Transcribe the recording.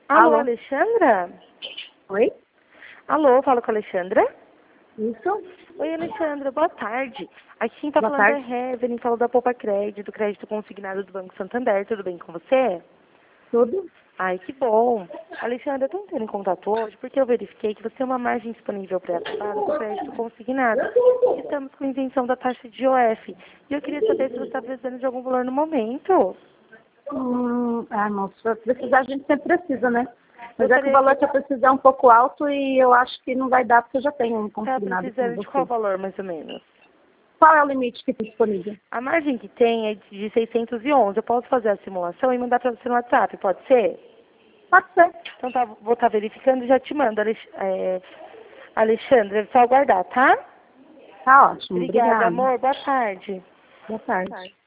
Alô, Alô? Alexandra? Oi? Alô, falo com a Alexandra? Isso? Oi, Alexandra, boa tarde. Aqui quem tá Boa falando tarde. é Heaven, falo da Poupa Crédito, crédito consignado do Banco Santander. Tudo bem com você? Tudo? Ai, que bom. Alexandra, eu tô entrando em contato hoje porque eu verifiquei que você tem uma margem disponível pré-aprovada do crédito consignado. Estamos com isenção da taxa de IOF. E eu queria saber se você está precisando de algum valor no momento. Não, se precisar a gente sempre precisa, né? Mas é que o Gostaria valor de que eu precisar é um pouco alto e eu acho que não vai dar porque eu já tenho um estar consignado com precisando de qual você. valor, mais ou menos? Qual é o limite que tem disponível? A margem que tem é de 611. Eu posso fazer a simulação e mandar para você no WhatsApp, pode ser? Pode ser. Então tá, vou estar verificando e já te mando, Alexandre, é só aguardar, tá? Tá ótimo. Obrigada, Obrigada. amor. Boa tarde. Boa tarde.